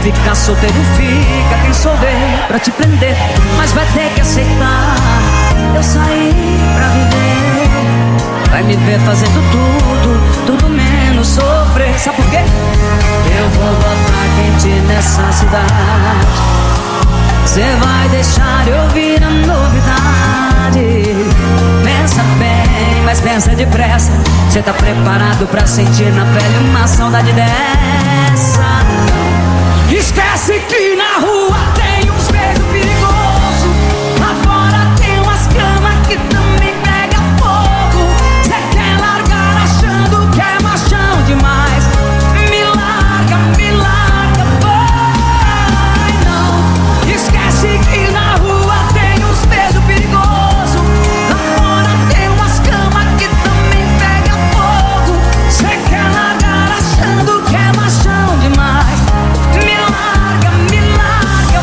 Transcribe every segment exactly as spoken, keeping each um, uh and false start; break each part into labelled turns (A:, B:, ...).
A: ficar solteiro, fica. Quem souber pra te prender, mas vai ter que aceitar. Eu saí pra viver. Vai me ver fazendo tudo, tudo menos sofrer. Sabe por quê? Eu vou botar quente nessa cidade. Cê vai deixar eu ouvir a novidade. Pensa bem, mas pensa depressa. Cê tá preparado pra sentir na pele uma saudade dessa? Esquece que na rua tem uns beijos perigosos. Lá fora tem umas camas que também pega fogo. Cê quer largar achando que é machão demais. Me larga, me larga, vai não. Esquece que na rua tem uns beijos perigosos. Lá fora tem umas camas que também pega fogo. Cê quer largar achando que é machão demais. Me larga, me larga,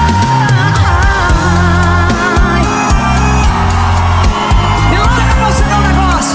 A: vai. Me larga pra você dar um negócio.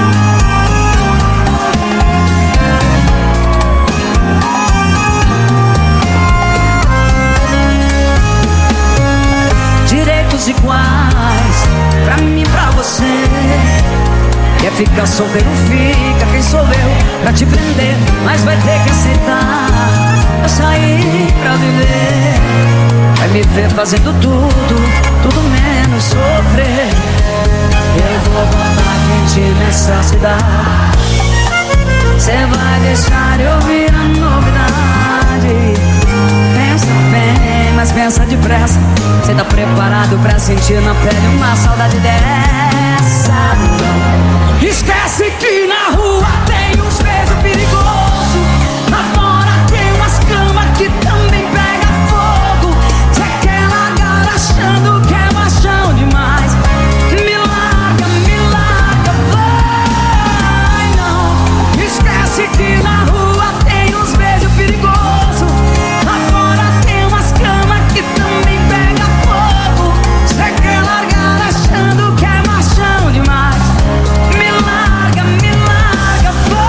A: Direitos iguais pra mim e pra você. Quer ficar solteiro, fica. Quem sou eu pra te prender, mas vai ter que aceitar. Eu saí pra viver. Vai me ver fazendo tudo, tudo menos sofrer. Eu vou botar quente nessa cidade. Cê vai deixar eu ouvir a novidade. Pensa bem, mas pensa depressa. Cê tá preparado pra sentir na pele uma saudade dessa? Esquece que na rua tem uns beijos perigosos. Lá fora tem umas camas que também pega fogo. Cê quer largar achando que é machão demais. Me larga, me larga, vai não. Esquece que na rua tem uns beijos perigosos. Lá fora tem umas camas que também pega fogo. Cê quer largar achando que é machão demais. Me larga, me larga,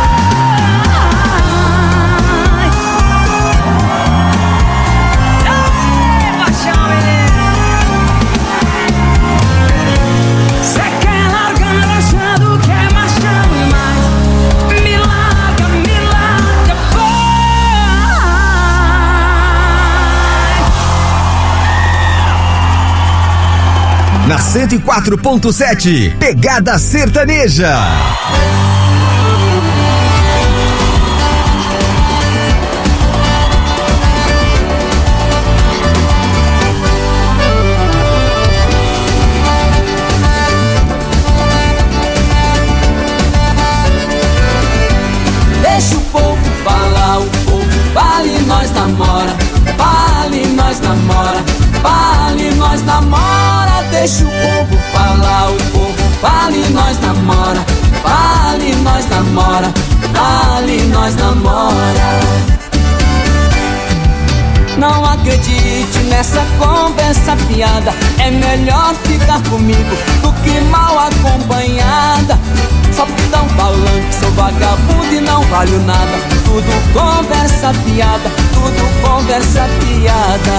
A: vai. Ei, paixão, menino. Cê quer largar achando que é machão demais. Me larga, me larga, vai.
B: Na cento e quatro ponto sete, Pegada Sertaneja.
C: Deixa o povo falar, o povo fala e nós namora. Fala e nós namora, fala e nós namora. Deixa o povo falar, o povo fala e nós namora. Fala e nós namora, fala e nós namora. Não acredite nessa conversa fiada. É melhor ficar comigo do que mal acompanhada. Só porque tão falando que sou vagabundo e não valho nada. Tudo conversa fiada, tudo conversa fiada.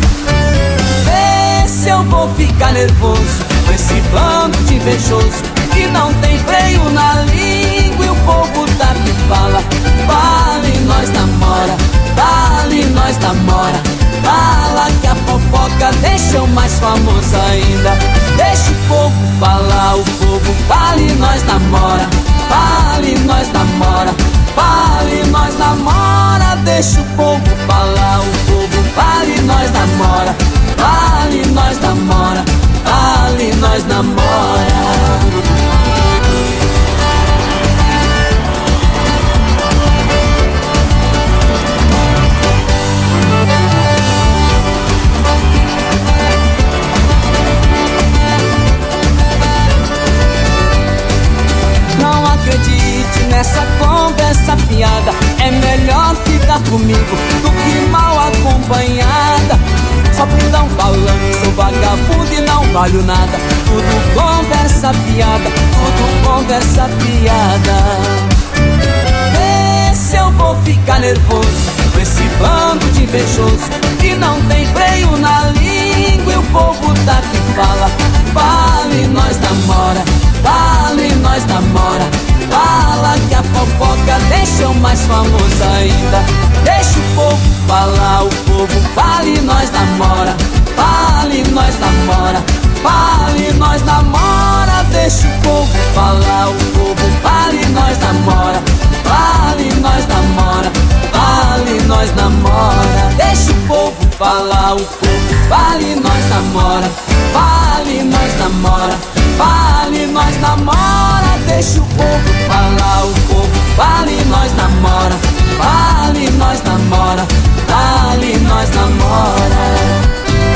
C: Vê se eu vou ficar nervoso com esse bando de invejoso que não tem freio na língua e o povo tá que fala. Fala e nós namora, fala e nós namora. Fala que a fofoca deixa eu mais famoso ainda. Deixa o povo falar, o povo fala e nós namora. Fala e nós namora, fala e nós namora. Deixa o povo falar, o povo fala e nós namora. Fala e nós namora, fala e nós namora. Nessa conversa fiada, é melhor ficar comigo do que mal acompanhada. Só porque tão falando que sou vagabundo e não valho nada. Tudo conversa fiada, tudo conversa fiada. Vê se eu vou ficar nervoso com esse bando de invejoso que não tem freio na língua e o povo tá que fala. Fala e nós namora, fala e nós namora. Fala que a fofoca deixa o mais famoso ainda. Deixa o povo falar, o povo fala e nós namora. Fala e nós namora, fala e nós namora. Deixa o povo falar, o povo fala e nós namora. Fala e nós namora, fala e nós namora. Deixa o povo falar, o povo fala e nós namora. Fala e nós namora, fala e nós namora. Deixa o povo falar, o povo fala e nós namora. Fala e nós namora, fala e nós namora.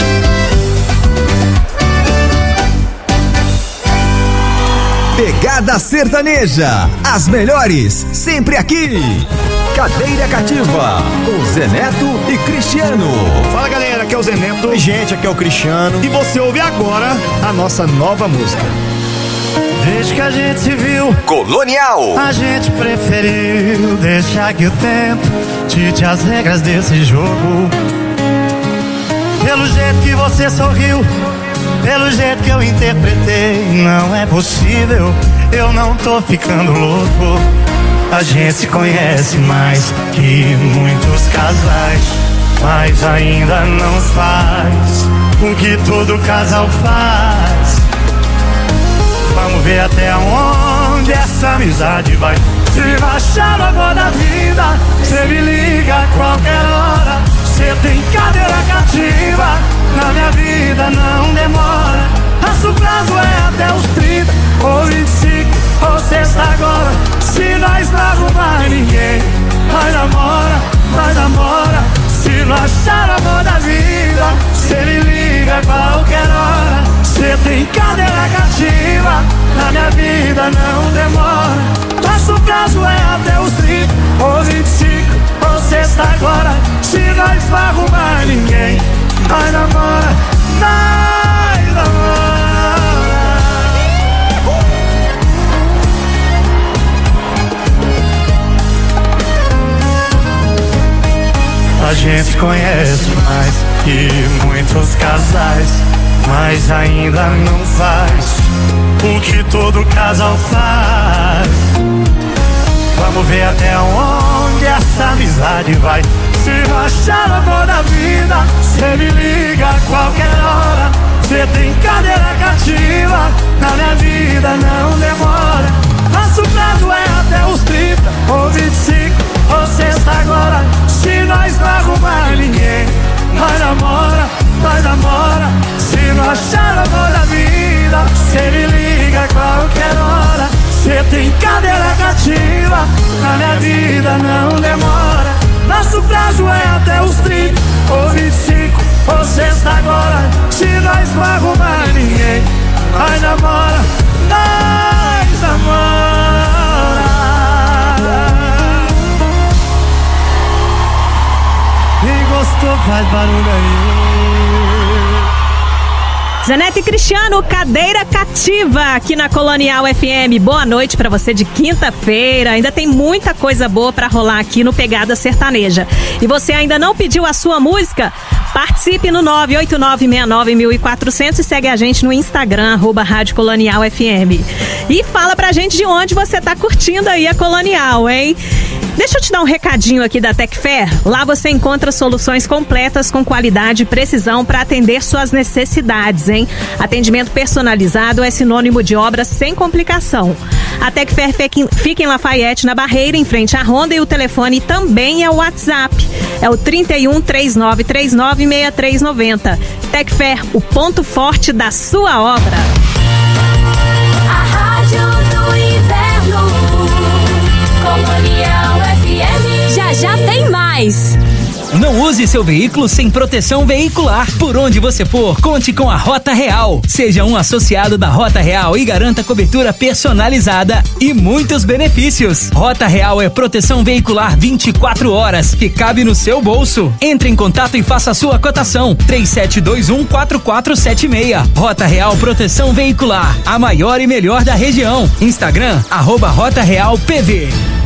B: Pegada Sertaneja, as melhores, sempre aqui. Cadeira Cativa, com Zé Neto e Cristiano.
D: Fala galera, aqui é o Zé Neto. Oi gente, aqui é o Cristiano. E você ouve agora a nossa nova música.
E: Desde que a gente se viu,
B: Colonial,
E: a gente preferiu deixar que o tempo dite as regras desse jogo. Pelo jeito que você sorriu, pelo jeito que eu interpretei, não é possível, eu não tô ficando louco. A gente se conhece mais que muitos casais, mas ainda não faz o que todo casal faz. Vamos ver até onde essa amizade vai. Se achar o amor da vida, cê me liga a qualquer hora. Cê tem cadeira cativa, na minha vida não demora. Nosso prazo é até os trinta, ou vinte e cinco, ou sexta agora. Se nós não arrumar ninguém, nós namora, nós namora. Se não achar o amor da vida, cê me liga a qualquer hora. Cê tem cadeira cativa, na minha vida não demora. Nosso prazo é até os trinta, ou vinte e cinco, ou sexta agora. Se nós não arrumar ninguém, nós namora, nós namora. A gente conhece mais que muitos casais, mas ainda não faz o que todo casal faz. Vamos ver até onde essa amizade vai. Se não achar o amor da vida, cê me liga a qualquer hora. Cê tem cadeira cativa, na minha vida não demora. Nosso prazo é até os trinta, ou vinte e cinco, ou sexta agora. Se nós não arrumar ninguém, nós namora, nós namora. Se não achar o amor da vida, cê me liga a qualquer hora. Cê tem cadeira cativa, na minha vida não demora. Nosso prazo é até os trinta, ou vinte e cinco, ou sexta agora. Se nós não arrumar ninguém, nós namora, nós namora. Quem gostou faz barulho aí.
F: Zé Neto e Cristiano, Cadeira Cativa, aqui na Colonial F M. Boa noite pra você de quinta-feira. Ainda tem muita coisa boa pra rolar aqui no Pegada Sertaneja. E você ainda não pediu a sua música? Participe no nove oito nove seis nove quatro zero zero e segue a gente no Instagram, arroba Rádio Colonial F M. E fala pra gente de onde você tá curtindo aí a Colonial, hein? Deixa eu te dar um recadinho aqui da Tecfer. Lá você encontra soluções completas com qualidade e precisão para atender suas necessidades, hein? Atendimento personalizado é sinônimo de obras sem complicação. A Tecfer fica em Lafayette, na Barreira, em frente à Honda, e o telefone também é o WhatsApp. É o trinta e um, três nove três nove, seis três nove zero. Tecfer, o ponto forte da sua obra.
G: A Rádio do Inverno, Colonial F M. Já já tem mais.
H: Não use seu veículo sem proteção veicular. Por onde você for, conte com a Rota Real. Seja um associado da Rota Real e garanta cobertura personalizada e muitos benefícios. Rota Real é proteção veicular vinte e quatro horas, que cabe no seu bolso. Entre em contato e faça a sua cotação. três sete dois um, quatro quatro sete seis. Rota Real Proteção Veicular, a maior e melhor da região. Instagram, arroba Rota Real P V.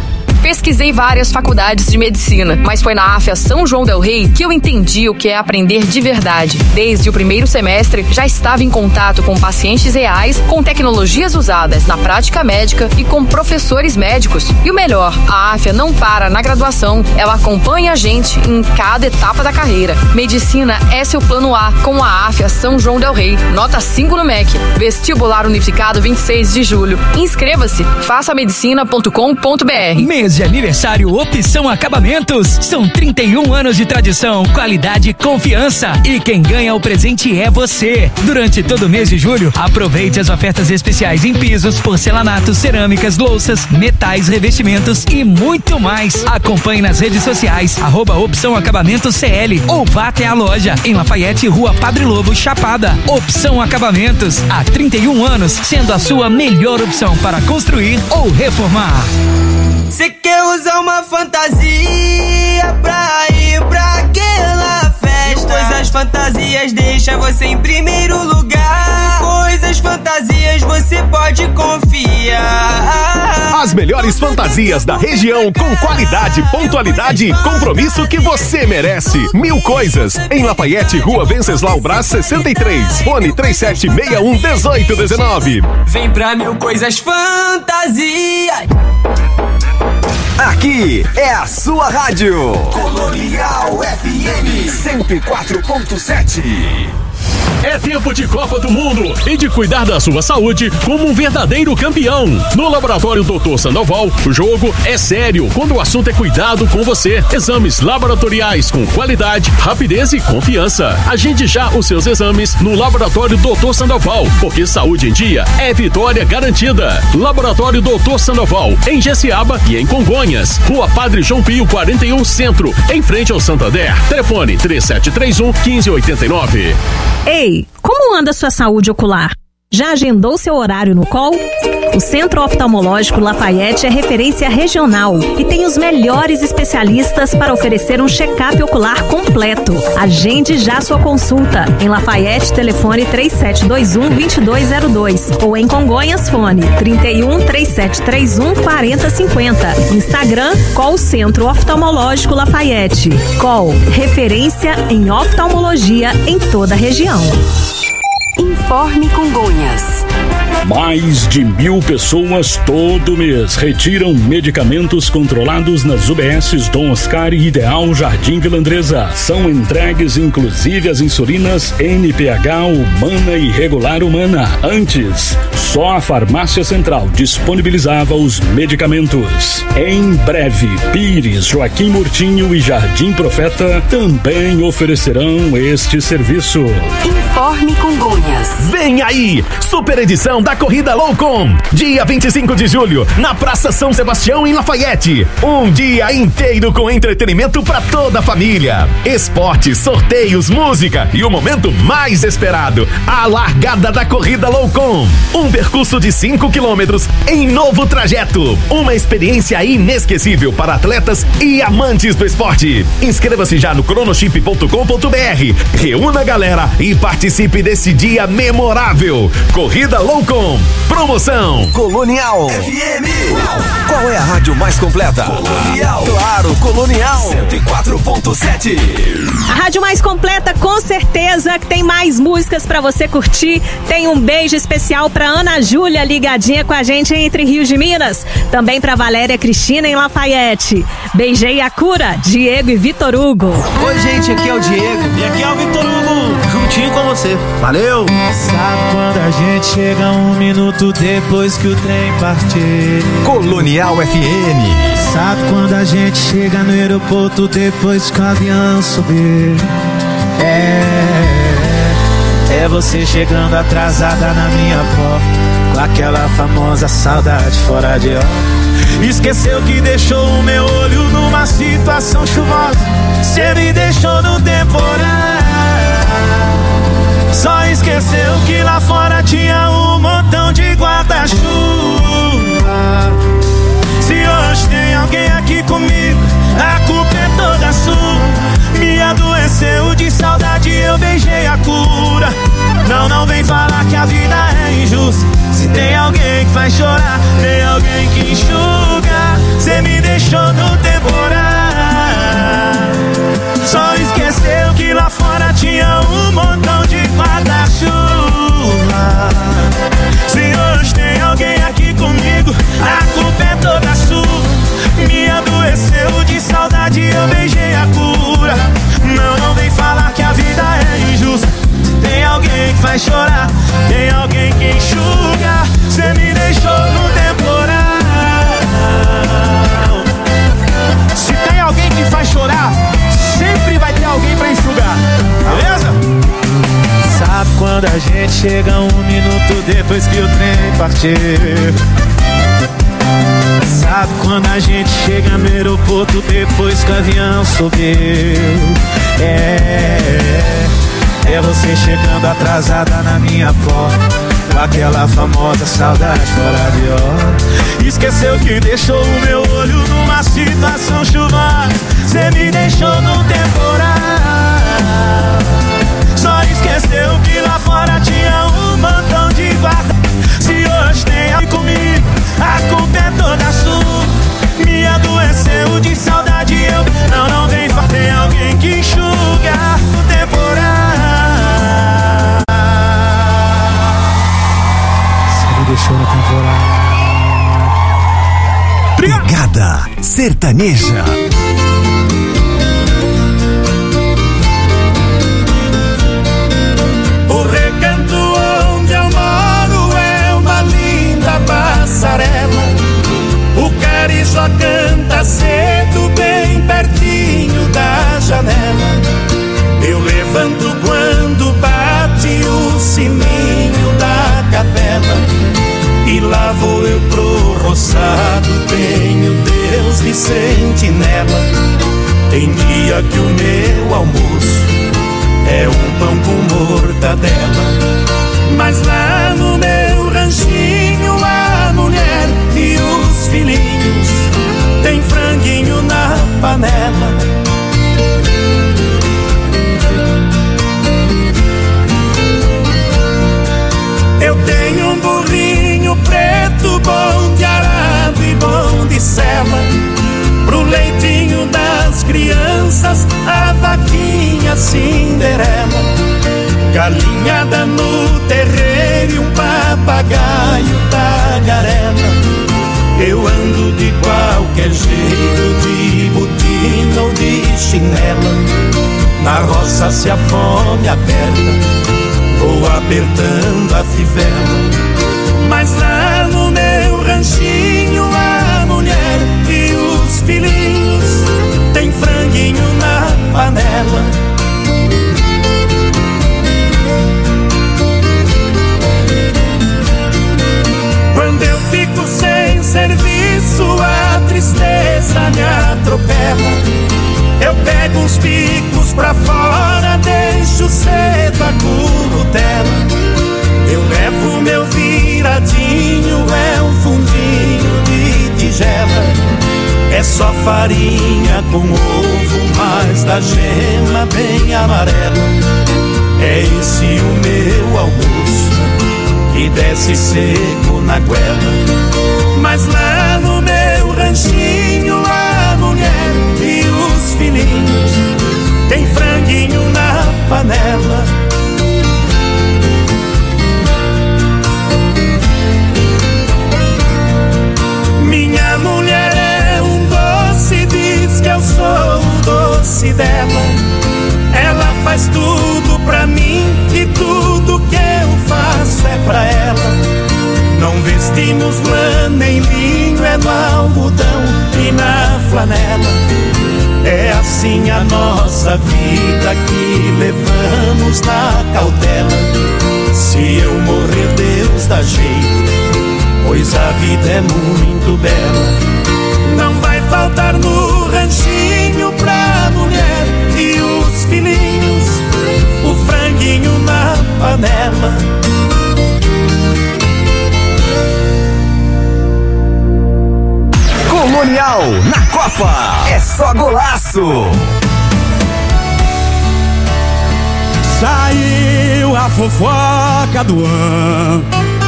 I: Pesquisei várias faculdades de medicina, mas foi na AFIA São João del Rei que eu entendi o que é aprender de verdade. Desde o primeiro semestre, já estava em contato com pacientes reais, com tecnologias usadas na prática médica e com professores médicos. E o melhor, a AFIA não para na graduação, ela acompanha a gente em cada etapa da carreira. Medicina é seu plano A com a AFIA São João del Rei. Nota cinco no M E C. Vestibular Unificado vinte e seis de julho. Inscreva-se. faça medicina ponto com ponto b r.
H: Mês de aniversário Opção Acabamentos. São trinta e um anos de tradição, qualidade e confiança. E quem ganha o presente é você. Durante todo o mês de julho, aproveite as ofertas especiais em pisos, porcelanatos, cerâmicas, louças, metais, revestimentos e muito mais. Acompanhe nas redes sociais, arroba Opção Acabamentos C L ou vá até a loja em Lafayette, Rua Padre Lobo, Chapada. Opção Acabamentos, há trinta e um anos, sendo a sua melhor opção para construir ou reformar.
C: Cê quer usar uma fantasia pra ir pra aquela festa? Coisas fantasias deixa você em primeiro lugar. Coisas fantasias você pode confiar.
B: As melhores fantasias da região com qualidade, pontualidade e compromisso que você merece. Mil Coisas, em Lafayette, Rua Venceslau Brás sessenta e três. Fone três sete seis um, um oito um nove.
C: Vem pra Mil Coisas Fantasias.
B: Aqui é a sua rádio Colonial F M cento e quatro ponto sete.
J: É tempo de Copa do Mundo e de cuidar da sua saúde como um verdadeiro campeão. No Laboratório doutor Sandoval, o jogo é sério quando o assunto é cuidado com você. Exames laboratoriais com qualidade, rapidez e confiança. Agende já os seus exames no Laboratório doutor Sandoval, porque saúde em dia é vitória garantida. Laboratório doutor Sandoval, em Jessiaba e em Congonhas. Rua Padre João Pio quarenta e um Centro, em frente ao Santander. Telefone três sete três um, um cinco oito nove.
F: Ei, como anda sua saúde ocular? Já agendou seu horário no C O L? O Centro Oftalmológico Lafayette é referência regional e tem os melhores especialistas para oferecer um check-up ocular completo. Agende já sua consulta. Em Lafayette, telefone três sete dois um, dois dois zero dois ou em Congonhas, fone trinta e um, três sete três um, quarenta cinquenta. Instagram, C O L Centro Oftalmológico Lafayette. C O L, referência em oftalmologia em toda a região.
K: Informe Congonhas.
J: Mais de mil pessoas todo mês retiram medicamentos controlados nas U B Ss Dom Oscar e Ideal Jardim Vila Andresa. São entregues inclusive as insulinas N P H humana e regular humana. Antes, só a Farmácia Central disponibilizava os medicamentos. Em breve, Pires, Joaquim Murtinho e Jardim Profeta também oferecerão este serviço.
K: Informe Congonhas.
B: Vem aí, super edição da Corrida Loucom, dia vinte e cinco de julho, na Praça São Sebastião, em Lafayette. Um dia inteiro com entretenimento para toda a família. Esportes, sorteios, música e o momento mais esperado, a largada da Corrida Loucom. Um percurso de cinco quilômetros em novo trajeto. Uma experiência inesquecível para atletas e amantes do esporte. Inscreva-se já no cronoship ponto com ponto b r. Reúna a galera e participe desse dia memorável. Corrida Loucom. Promoção Colonial F M. Qual é a rádio mais completa? Colonial. Claro, Colonial cento e quatro ponto sete.
F: A rádio mais completa, com certeza, que tem mais músicas pra você curtir. Tem um beijo especial pra Ana Júlia, ligadinha com a gente entre Rios de Minas. Também pra Valéria Cristina em Lafayette. Beijei a cura, Diego e Vitor Hugo.
C: Oi, gente, aqui é o Diego.
D: E aqui é o Vitor Hugo, juntinho com você. Valeu!
E: Sabe quando a gente chega um minuto depois que o trem partir?
B: Colonial F M.
E: Sabe quando a gente chega no aeroporto depois que o avião subir? É, é você chegando atrasada na minha porta, com aquela famosa saudade fora de hora. Esqueceu que deixou o meu olho numa situação chuvosa. Cê me deixou no temporal. Só esqueceu que lá fora tinha um montão de guarda-chuva. Se hoje tem alguém aqui comigo, a culpa é toda sua. Me adoeceu de saudade, eu beijei a cura. Não, não vem falar que a vida é injusta. Se tem alguém que faz chorar, tem alguém que enxuga. Cê me deixou faz chorar, tem alguém que enxuga. Cê me deixou no temporal. Se tem alguém que faz chorar, sempre vai ter alguém pra enxugar, beleza? Sabe quando a gente chega um minuto depois que o trem partiu? Sabe quando a gente chega no aeroporto depois que o avião subiu? É, é você chegando atrasada na minha porta, com aquela famosa saudade fora de hora. Esqueceu que deixou o meu olho numa situação chuvosa. Cê me deixou no temporal. Só esqueceu que lá fora tinha um montão de guarda. Se hoje tem alguém comigo, a culpa é toda sua. Me adoeceu de saudade, eu não, não vem fazer alguém que enxuga o temporal. Você me deixou no temporal.
B: Pegada Sertaneja.
E: O recanto onde eu moro é uma linda passarela. O carijó canta cedo bem pertinho da janela. Eu levanto quando bate o sininho da capela. E lá vou eu pro roçado, tenho Deus de sentinela. Tem dia que o meu almoço é um pão com mortadela. Mas lá no meu ranchinho a mulher e os filhinhos tem franguinho na panela. Eu tenho um burrinho preto, bom de arado e bom de sela. Pro leitinho das crianças, a vaquinha Cinderela. Galinhada no terreiro e um papagaio tagarela. Eu ando de qualquer jeito, de botina ou de chinela. Na roça se a fome aperta, vou apertando a fivela. Mas lá no meu ranchinho a mulher e os filhinhos tem franguinho na panela. Quando eu fico sem serviço a tristeza me atropela. Eu pego uns picos pra fora, deixo cedo a curutela. Eu levo meu viradinho, é um fundinho de tigela. É só farinha com ovo, mas da gema bem amarela. É esse o meu almoço, que desce seco na goela. Mas lá no meu ranchinho a mulher e os filhinhos tem franguinho na panela. Minha mulher é um doce, diz que eu sou o doce dela. Ela faz tudo pra mim e tudo que eu faço é pra ela. Não vestimos lã nem linho, é no algodão e na flanela. É assim a nossa vida que levamos na cautela. Se eu morrer, Deus dá jeito, pois a vida é muito bela. Não vai faltar no ranchinho pra mulher e os filhinhos o franguinho na panela.
B: Colonial na Copa é só golaço.
E: Saiu a fofoca do ano,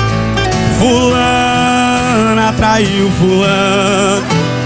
E: fulana traiu fulano.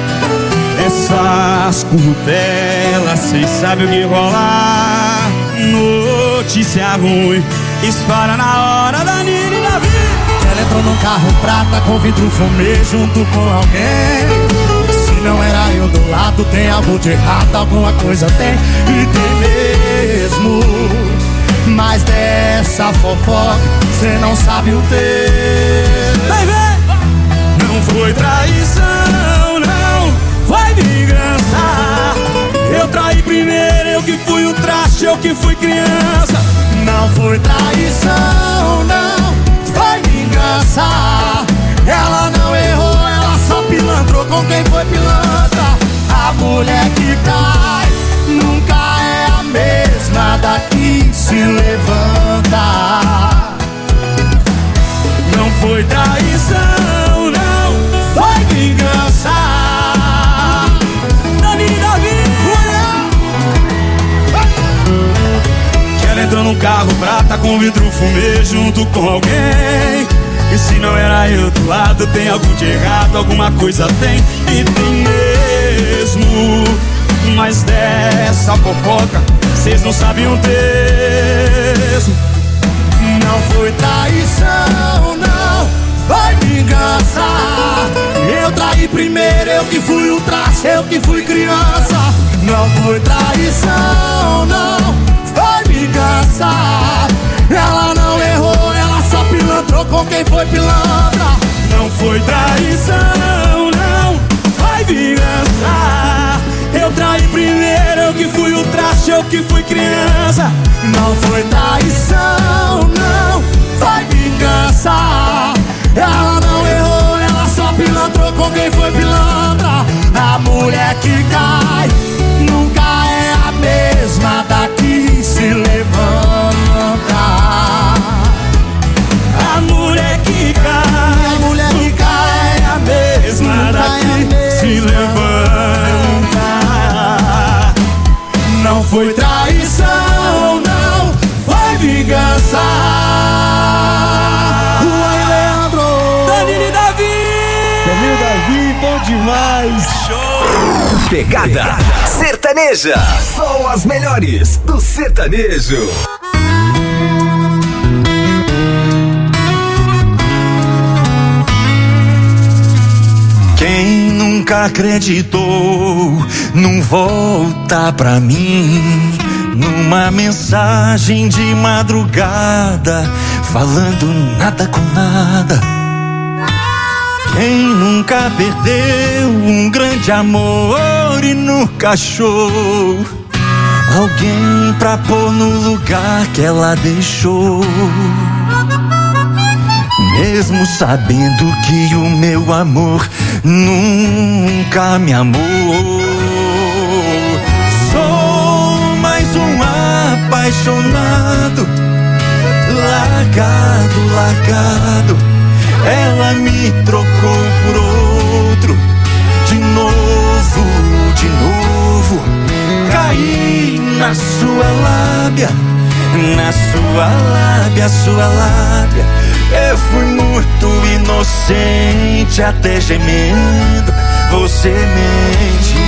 E: Essas currutelas, cês sabem o que rolar. Notícia ruim, espalha na hora da Nina e da Vi. Ela entrou num carro prata com vidro fumê junto com alguém. Se não era eu do lado, tem algo de errado, alguma coisa tem. E tem mesmo. Mas dessa fofoca você não sabe o ter.
C: Vai ver!
E: Não foi traição, não, foi vingança. Eu traí primeiro, eu que fui o traste, eu que fui criança. Não foi traição, não, foi vingança. Ela não errou, ela só pilantrou com quem foi pilantra. A mulher que cai nunca é a mesma daqui se levanta. Não foi traição, não, foi vingança. Dani Davi. Que ela entrou num carro prata com vidro fumê junto com alguém. E se não era eu do lado, tem algo de errado, alguma coisa tem. E tem mesmo. Mas dessa fofoca cês não sabem o texto. Não foi traição, não, foi vingança. Eu traí primeiro, eu que fui o traste, eu que fui criança. Não foi traição, não, foi vingança. Ela não errou, ela só pilantrou com quem foi pilantra. Não foi traição, não, foi vingança. Eu traí primeiro, eu que fui o traste, eu que fui criança. Não foi traição, não, foi vingança. Ela não errou, ela só pilantrou com quem foi pilantra. A mulher que cai nunca é a mesma daqui se levanta. A mulher que cai, a mulher que cai é a mesma daqui se levanta. Não foi traição, não, foi vingança. Uai, Leandro! Danilo Davi!
D: Danilo Davi, bom demais!
B: Show! Pegada Sertaneja. Só as melhores do sertanejo.
E: Quem nunca acreditou num volta pra mim, numa mensagem de madrugada, falando nada com nada. Quem nunca perdeu um grande amor e nunca achou alguém pra pôr no lugar que ela deixou? Mesmo sabendo que o meu amor nunca me amou, sou mais um apaixonado, largado, largado. Ela me trocou por outro, de novo, de novo. Caí na sua lábia, na sua lábia, sua lábia. Eu fui muito inocente, até gemendo você mente.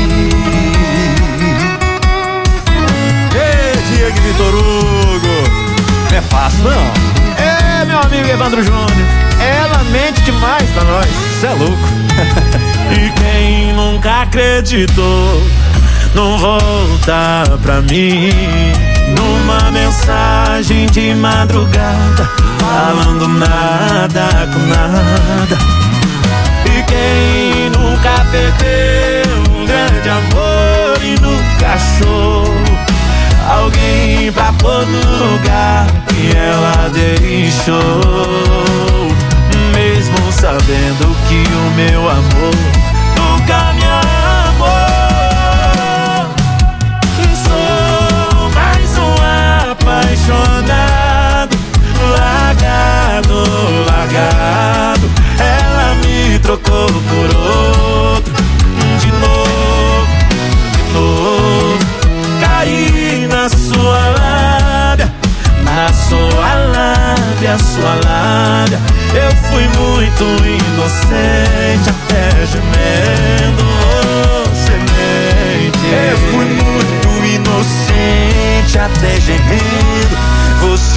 D: Ei, Diego Vitor Hugo, não é fácil não. É, meu amigo Evandro Júnior, ela mente demais pra nós, cê é louco.
E: E quem nunca acreditou não volta pra mim, numa mensagem de madrugada, falando nada com nada. E quem nunca perdeu um grande amor e nunca achou alguém pra pôr no lugar que ela deixou, mesmo sabendo que o meu amor nunca me amou. Sou mais um apaixonado, largado, largado. Ela me trocou por outro, de novo, de novo. Caí na sua lábia, na sua lábia, sua lábia. Eu fui muito inocente, até gemendo você mente. Eu fui muito inocente, até gemendo você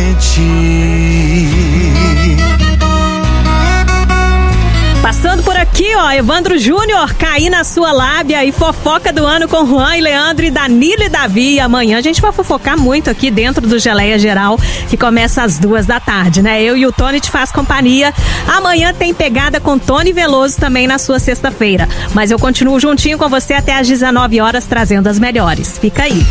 E: mente.
F: Passando por aqui aqui, ó, Evandro Júnior, caí na sua lábia e fofoca do ano com Juan e Leandro e Danilo e Davi. E amanhã a gente vai fofocar muito aqui dentro do Geleia Geral, que começa às duas da tarde, né? Eu e o Tony te faz companhia. Amanhã tem pegada com Tony Veloso também na sua sexta-feira. Mas eu continuo juntinho com você até às dezenove horas, trazendo as melhores. Fica aí.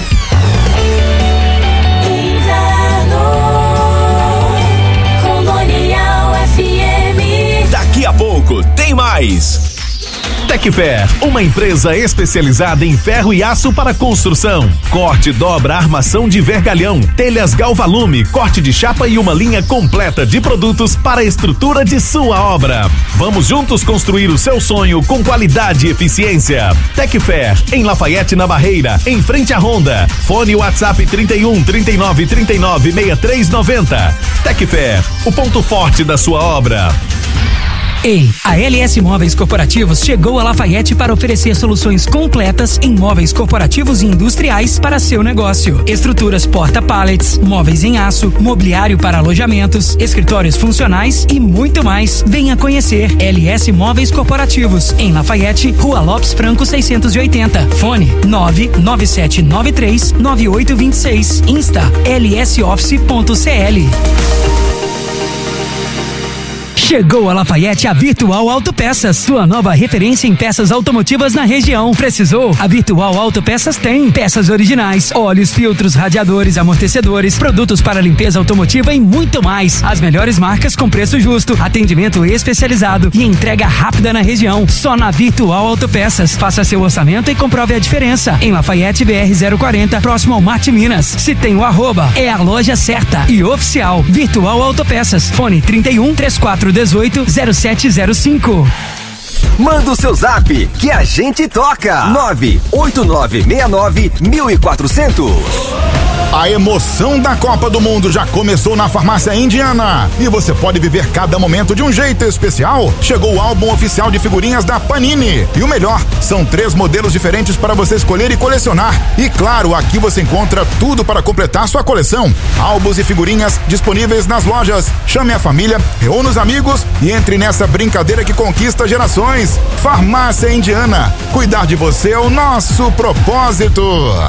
B: Daqui a pouco tem mais. Tecfer, uma empresa especializada em ferro e aço para construção. Corte, dobra, armação de vergalhão, telhas Galvalume, corte de chapa e uma linha completa de produtos para a estrutura de sua obra. Vamos juntos construir o seu sonho com qualidade e eficiência. Tecfer, em Lafayette, na Barreira, em frente à Honda. Fone WhatsApp trinta e um, trinta e nove, trinta e nove, sessenta e três noventa. Tecfer, o ponto forte da sua obra.
H: Ei, a L S Móveis Corporativos chegou a Lafayette para oferecer soluções completas em móveis corporativos e industriais para seu negócio. Estruturas porta-pallets, móveis em aço, mobiliário para alojamentos, escritórios funcionais e muito mais. Venha conhecer L S Móveis Corporativos em Lafayette, Rua Lopes Franco seiscentos e oitenta. Fone nove nove sete nove três nove oito dois seis. Insta L S Office ponto C L. Chegou a Lafayette a Virtual Autopeças, sua nova referência em peças automotivas na região. Precisou? A Virtual Autopeças tem peças originais, óleos, filtros, radiadores, amortecedores, produtos para limpeza automotiva e muito mais. As melhores marcas com preço justo, atendimento especializado e entrega rápida na região. Só na Virtual Autopeças. Faça seu orçamento e comprove a diferença. Em Lafayette B R zero quarenta, próximo ao Marte Minas. Se tem o arroba, é a loja certa e oficial. Virtual Autopeças. Fone trinta e um, trinta e quatro, dezoito, zero sete zero cinco.
L: Manda o seu zap que a gente toca. nove oito nove seis nove mil e quatrocentos.
M: A emoção da Copa do Mundo já começou na Farmácia Indiana e você pode viver cada momento de um jeito especial. Chegou o álbum oficial de figurinhas da Panini e o melhor, são três modelos diferentes para você escolher e colecionar. E claro, aqui você encontra tudo para completar sua coleção. Álbuns e figurinhas disponíveis nas lojas. Chame a família, reúna os amigos e entre nessa brincadeira que conquista gerações. Farmácia Indiana, cuidar de você é o nosso propósito.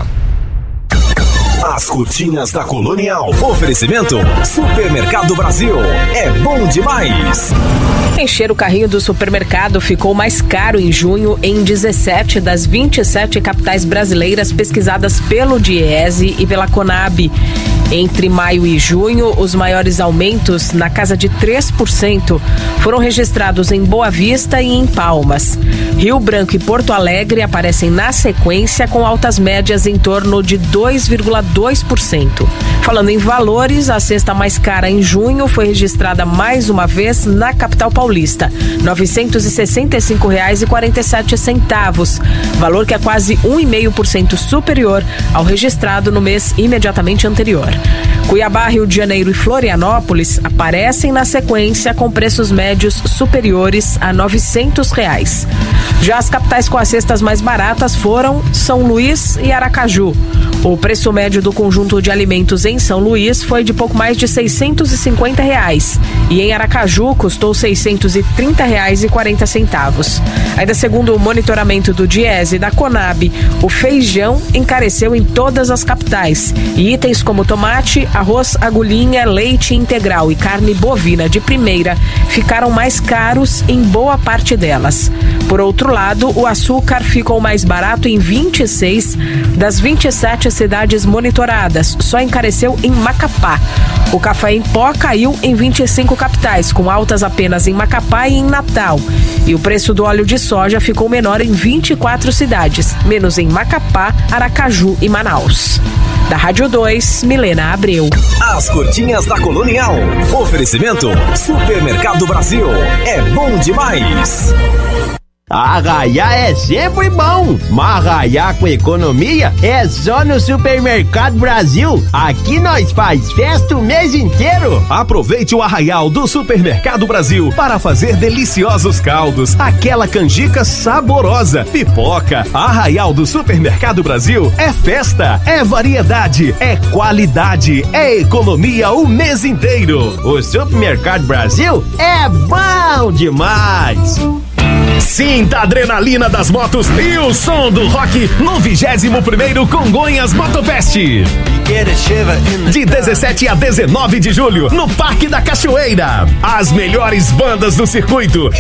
B: As cortinas da Colonial. Oferecimento Supermercado Brasil. É bom demais.
N: Encher o carrinho do supermercado ficou mais caro em junho em dezessete das vinte e sete capitais brasileiras pesquisadas pelo Diese e pela Conab. Entre maio e junho, os maiores aumentos, na casa de três por cento, foram registrados em Boa Vista e em Palmas. Rio Branco e Porto Alegre aparecem na sequência com altas médias em torno de dois vírgula dois por cento. Falando em valores, a cesta mais cara em junho foi registrada mais uma vez na capital paulista, novecentos e sessenta e cinco reais e quarenta e sete centavos, valor que é quase um vírgula cinco por cento superior ao registrado no mês imediatamente anterior. Cuiabá, Rio de Janeiro e Florianópolis aparecem na sequência com preços médios superiores a novecentos reais. Já as capitais com as cestas mais baratas foram São Luís e Aracaju. O preço médio do conjunto de alimentos em São Luís foi de pouco mais de seiscentos e cinquenta reais e em Aracaju custou seiscentos e trinta reais e quarenta centavos. Ainda segundo o monitoramento do Diese e da Conab, o feijão encareceu em todas as capitais e itens como tomate, arroz, agulhinha, leite integral e carne bovina de primeira ficaram mais caros em boa parte delas. Por outro lado, o açúcar ficou mais barato em vinte e seis das vinte e sete cidades monitoradas, só encareceu em Macapá. O café em pó caiu em vinte e cinco capitais, com altas apenas em Macapá e em Natal. E o preço do óleo de soja ficou menor em vinte e quatro cidades, menos em Macapá, Aracaju e Manaus. Da Rádio dois, Milena Abreu.
B: As cortinhas da Colonial. Oferecimento Supermercado Brasil. É bom demais.
O: Arraiar é sempre bom, mas arraiar com economia é só no Supermercado Brasil. Aqui nós faz festa o mês inteiro.
B: Aproveite o arraial do Supermercado Brasil para fazer deliciosos caldos, aquela canjica saborosa, pipoca. Arraial do Supermercado Brasil é festa, é variedade, é qualidade, é economia o mês inteiro.
O: O Supermercado Brasil é bom demais.
B: Sinta a adrenalina das motos e o som do rock no vigésimo primeiro Congonhas Motofest. De dezessete a dezenove de julho, no Parque da Cachoeira. As melhores bandas do circuito.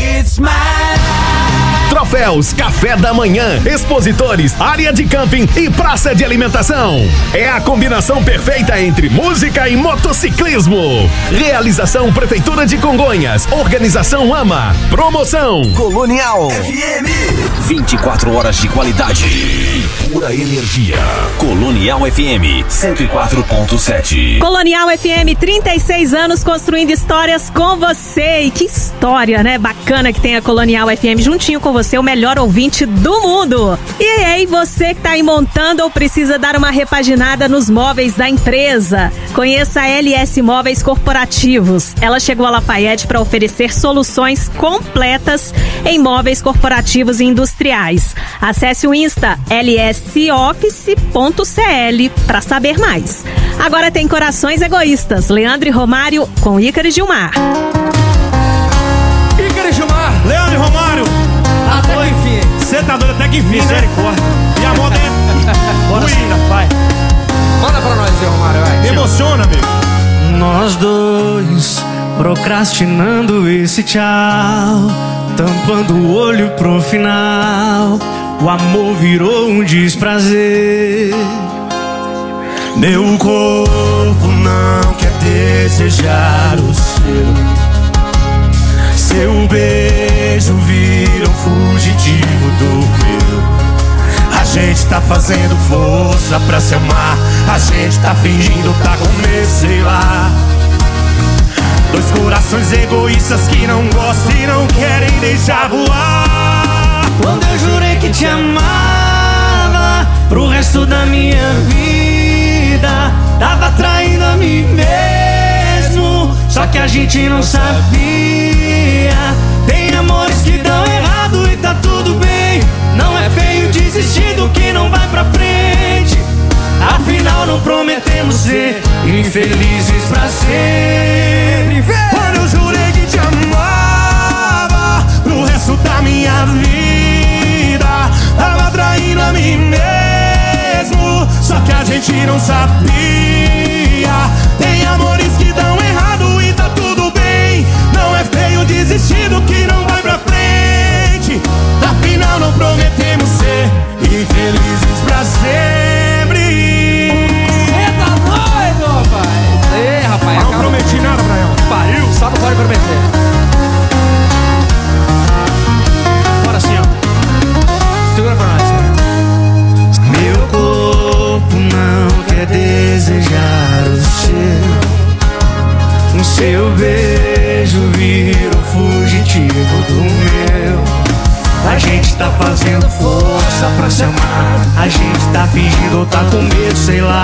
B: Troféus, café da manhã, expositores, área de camping e praça de alimentação. É a combinação perfeita entre música e motociclismo. Realização Prefeitura de Congonhas. Organização AMA. Promoção
L: Colonial F M.
P: vinte e quatro horas de qualidade e pura energia. Colonial F M cento e quatro ponto sete.
F: Colonial F M, trinta e seis anos construindo histórias com você. E que história, né? Bacana que tem a Colonial F M juntinho com você. Você é o melhor ouvinte do mundo. E aí, você que tá aí montando ou precisa dar uma repaginada nos móveis da empresa, conheça a L S Móveis Corporativos. Ela chegou a Lafayette para oferecer soluções completas em móveis corporativos e industriais. Acesse o Insta L S office ponto c l para saber mais. Agora tem Corações Egoístas, Leandro e Romário com Ícaro e Gilmar.
Q: Ícaro e Gilmar,
E: Leandro e Romário.
Q: Até que enfim.
E: Você tá doido até que enfim, misericórdia. E a moda é...
Q: Bora sim, vai. Manda pra nós, Romário, vai.
E: Me emociona, amigo.
R: Nós dois procrastinando esse tchau, tampando o olho pro final. O amor virou um desprazer.
E: Meu corpo não quer desejar o seu. Seu beijo vira um fugitivo do meu. A gente tá fazendo força pra se amar. A gente tá fingindo tá com medo, sei lá. Dois corações egoístas que não gostam e não querem deixar voar.
R: Quando eu jurei que te amava pro resto da minha vida, tava traindo a mim mesmo, só que a gente não sabia. Tem amores que dão errado e tá tudo bem. Não é feio desistir do que não vai pra frente. Afinal não prometemos ser infelizes pra sempre.
E: Quando eu jurei que te amava pro resto da minha vida, tava traindo a mim mesmo, só que a gente não sabia. Tem amores que dão errado e tá tudo bem. Não é feio desistir do que não vai pra frente. Afinal não prometemos ser infelizes pra sempre.
Q: Cê tá doido, rapaz? Ei, rapaz,
E: não
Q: acabou.
E: prometi nada pra ela.
Q: Pariu, só não pode prometer.
R: Bora assim, ó.
Q: Segura pra nós.
R: Meu corpo não quer desejar o seu. O seu beijo vira o fugitivo do meu. A gente tá fazendo força pra se amar. A gente tá fingindo ou tá com medo, sei lá.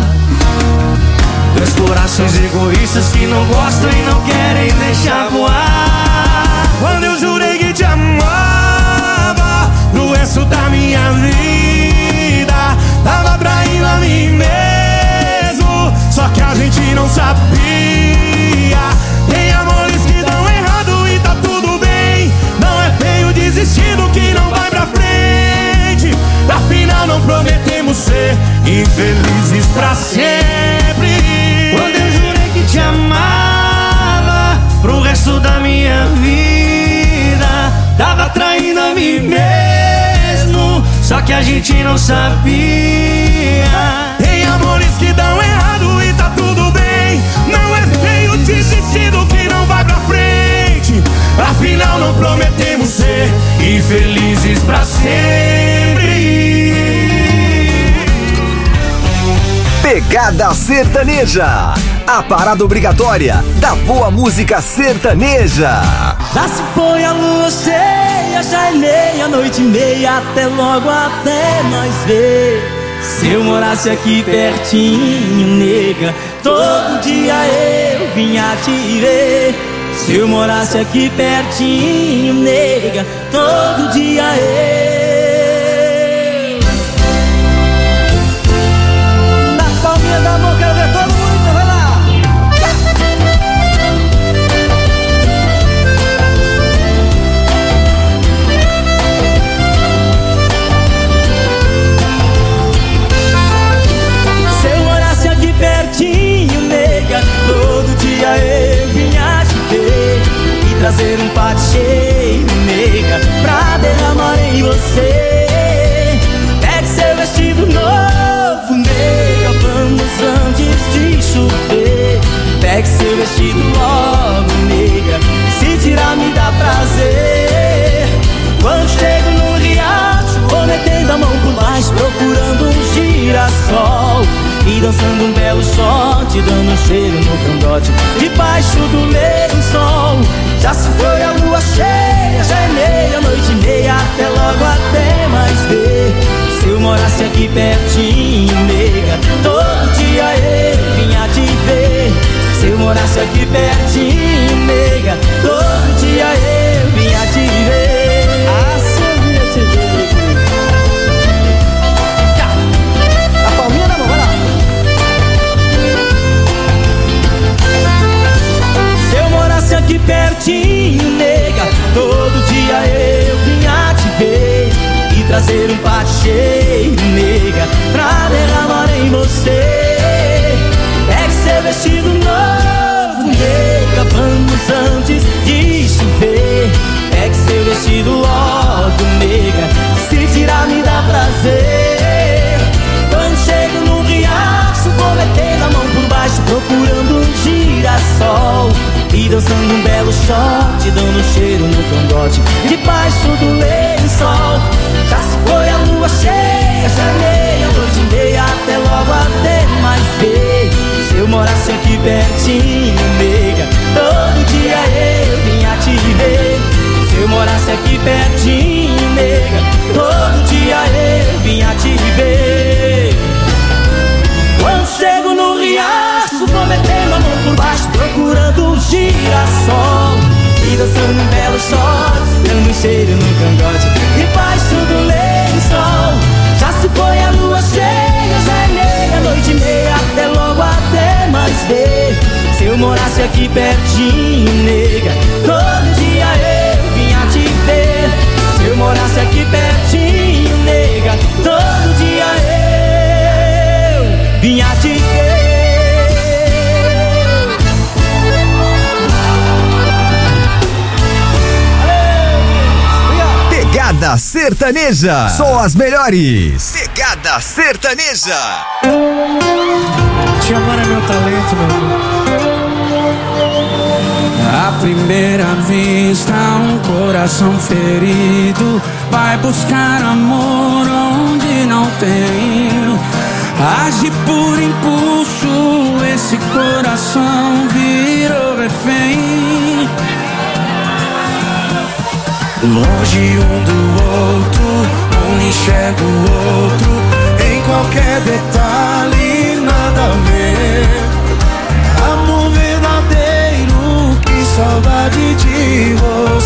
R: Dois corações egoístas que não gostam e não querem deixar voar.
E: Quando eu jurei que te amava pro resto da minha vida, tava traindo a mim mesmo, só que a gente não sabia. Tem amores que dão errado e tá tudo bem. Não é feio desistir do que não vai pra frente. Afinal não prometemos ser infelizes pra sempre.
R: Quando eu jurei que te amava pro resto da minha vida, tava traindo a mim mesmo, só que a gente não sabia.
E: Tem amores que dão errado e tá tudo bem. Não é feio desistir do que não vai pra frente. Afinal não prometemos ser infelizes pra sempre.
L: Pegada Sertaneja, a parada obrigatória da boa música sertaneja.
A: Já se foi a lua cheia, já é meia-noite e meia. Até logo, até nós ver. Se eu morasse aqui pertinho, nega, todo dia eu vinha te ver. Se eu morasse aqui pertinho, nega, todo dia eu. Na palminha da mão, quero ver todo mundo, então vai lá.
C: só te dando um cheiro no cangote, debaixo do lençol. Já se foi a lua cheia, já é meia-noite e meia, até logo, até mais ver. Se eu morasse aqui pertinho, nega, todo dia eu vinha te ver. Se eu morasse aqui pertinho, nega, todo dia eu vinha te ver. Ah, se eu vinha te ver. A palminha da mão, vai lá. Se eu morasse aqui pertinho, nega, todo dia eu vinha te ver e trazer um pate cheio, nega, pra derramar em você. Pegue seu vestido novo, nega, vamos antes de chover. Pegue seu vestido logo, nega, se tirar me dá prazer. Quando chego no riacho, vou metendo a mão por baixo, procurando um girassol e dançando um belo shot, dando um cheiro no cangote, debaixo do lençol. Já se foi a lua cheia, já é meia-noite e meia, até logo, até mais ver. Se eu morasse aqui pertinho, nega, todo dia eu vinha te ver. Se eu morasse aqui pertinho, nega, todo dia eu vinha te ver. Quando chego no riacho, vou metendo a mão por baixo, procurando um girassol e dançando um belo shot, dando um cheiro no cangote, debaixo do lençol. Já se foi a lua cheia, já é meia-noite e meia, até logo, até mais ver. Se eu morasse aqui pertinho, nega, todo dia eu vinha te ver. Se eu morasse aqui pertinho, nega, todo dia eu vinha te ver.
L: Pegada Sertaneja, só as melhores. Pegada Sertaneja.
R: Te amar é meu talento, meu amor. À primeira vista, um coração ferido vai buscar amor onde não tem. Age por impulso, esse coração virou refém. Longe um do outro, um enxerga o outro, em qualquer detalhe nada a ver. Amor verdadeiro, que saudade de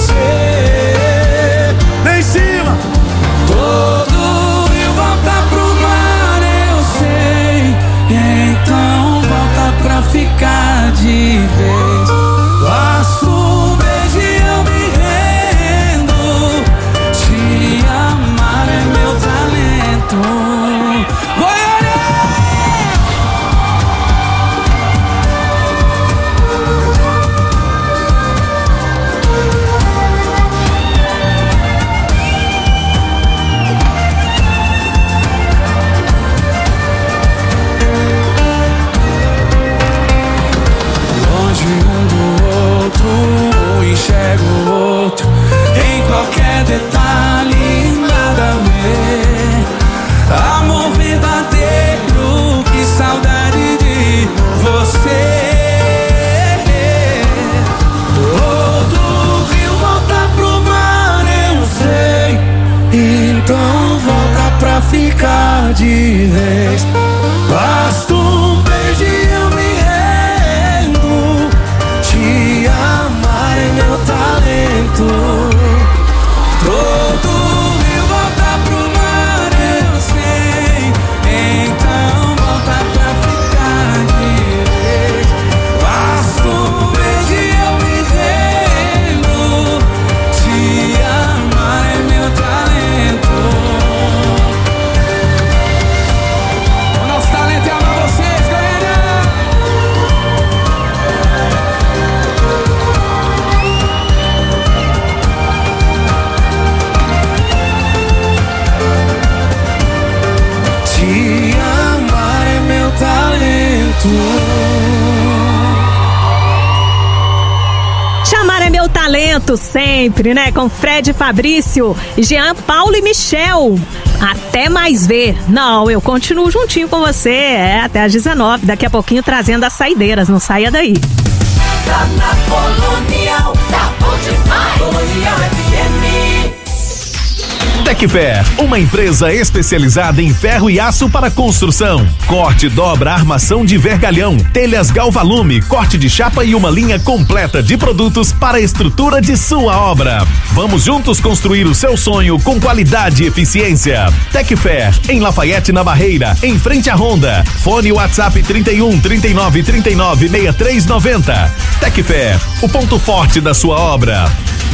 R: você. Vem em cima! Todo rio volta pro mar, eu sei. Então volta pra ficar de vez. Basta um beijo e eu me rendo. Te amar é meu talento. Enxergo o outro, em qualquer detalhe nada a ver. Amor verdadeiro, que saudade de você. Todo rio volta pro mar, eu sei. Então volta pra ficar de vez. Basta um beijo e eu me rendo. Te amar é meu talento. Todo rio volta pro mar, eu sei. Então volta pra ficar de vez. Basta um beijo e eu me rendo. Te amar é meu talento. O nosso talento é amar vocês, galera. Te amar é meu talento.
F: Chamar é meu Cadê o talento? Sempre, né? Com Fred Fabrício, Jean Paulo e Michel. Até mais ver. Não, eu continuo juntinho com você. É, até às dezenove. Daqui a pouquinho trazendo as saideiras. Não saia daí.
C: Tá na Colonial, tá bom demais. Colonial F M.
B: Tecfer, uma empresa especializada em ferro e aço para construção. Corte, dobra, armação de vergalhão, telhas Galvalume, corte de chapa e uma linha completa de produtos para a estrutura de sua obra. Vamos juntos construir o seu sonho com qualidade e eficiência. Tecfer, em Lafayette, na Barreira, em frente à Honda. Fone WhatsApp trinta e um, trinta e nove, trinta e nove, sessenta e três noventa. Tecfer, o ponto forte da sua obra.